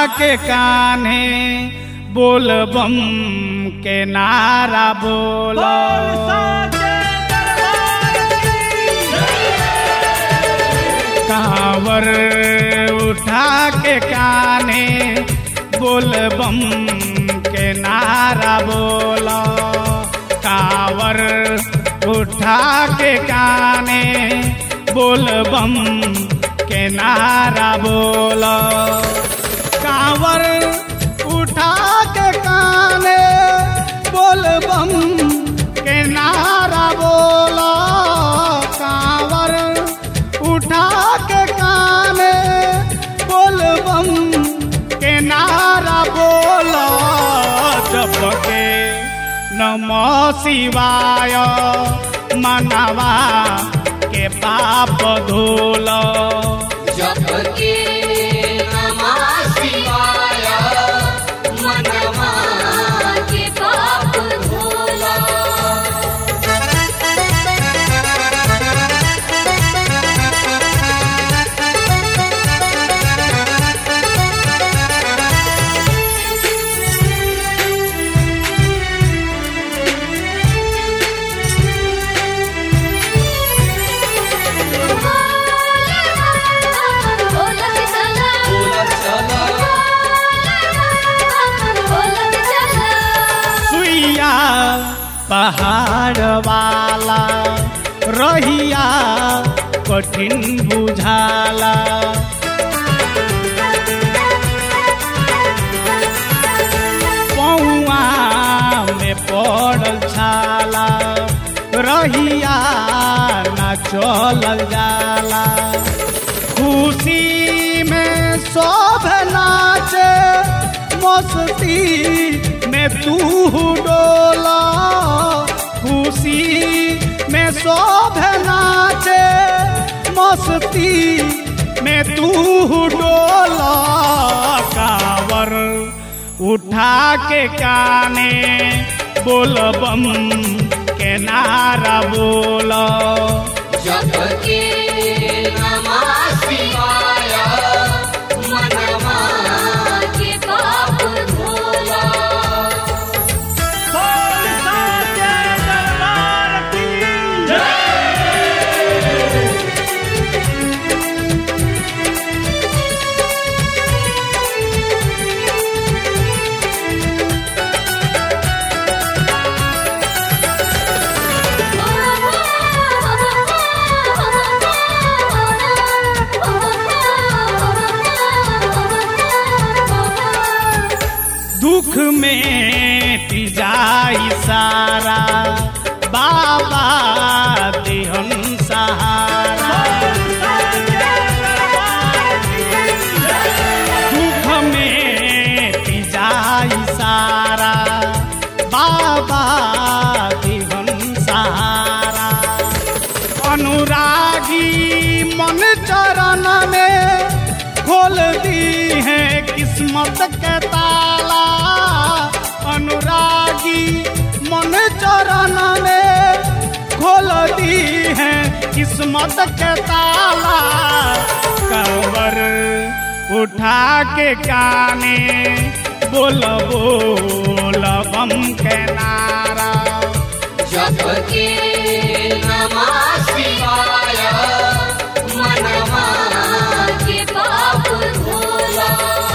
के कान्हे बोल बम के नारा बोलो। कांवर उठा के कान्हे बोल बम के नारा बोलो। कांवर उठा के कान्हे बोल बम के नारा बोलो। कांवर उठा के कान्हे बोल बम के नारा बोलो। कांवर उठा के कान्हे बोल बम के नारा बोलो। जप के नमः शिवाय मनवा के पाप धोलो। जप के नमः शिवाय मनवा के पाप धोलो। पहाड़ वाला रहिया कठिन बुझाला। पौआ में पड़ल छाला रहिया न चलल जाला। खुशी में सब नाचे मस्ती में तू डोला। खुशी में सब नाचे मस्ती में तू डोला। कांवर उठा के काने बोल बम के नारा बोलो। जप के नमः शिवाय मनवा के पाप धोलो। दुख में जाई सारा बाबा देहन सहारा। दुख में जाई सारा बाबा देहन सहारा। अनुरागी मन चरण में खोल दी है किस्मत के ताला। अनुरागी मन चरण में खोल दी है किस्मत के ताला। कांवर उठा के काने बोल बोल बम के नारा। जप के नमः शिवाय मनवा के पाप धोलो।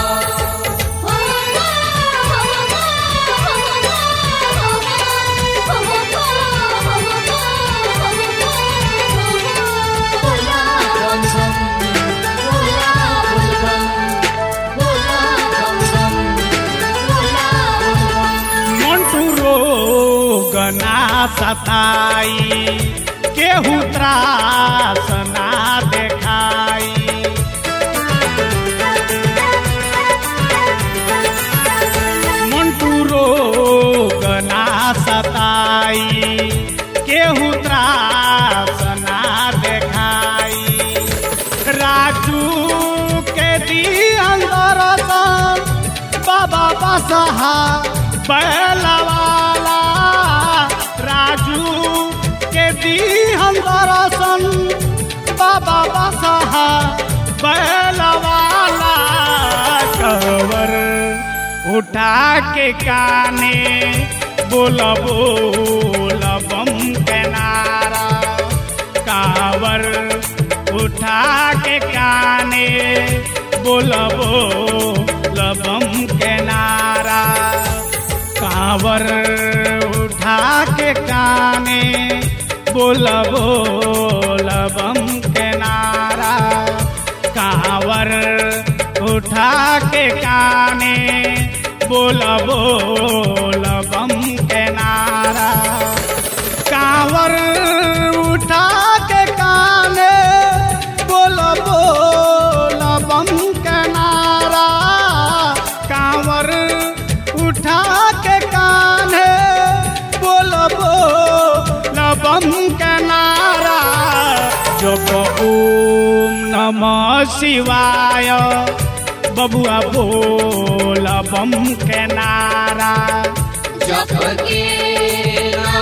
गना सताई केहू त्रास ना देखाई। मंटू रोग ना सताई केहू त्रास ना देखाई। राजू के दी अंदर बाबा बसहा बैलवाला। राजू के दी हम दर्शन बाबा बसहा बैलवाला। कांवर उठा के काने बोल बोल बम के नारा कांवर उठा के काने बोल बोल बम के नारा कांवर उठा के काने बोल बोल बम के नारा कांवर उठा के काने बोल बोल बम के नारा कांवर उठा के काने बोल बोल बम के नारा कांवर उठा के काने बोल बोल बम के नारा जप ओम नमः शिवाय बबुआ बोल बम के नारा जप के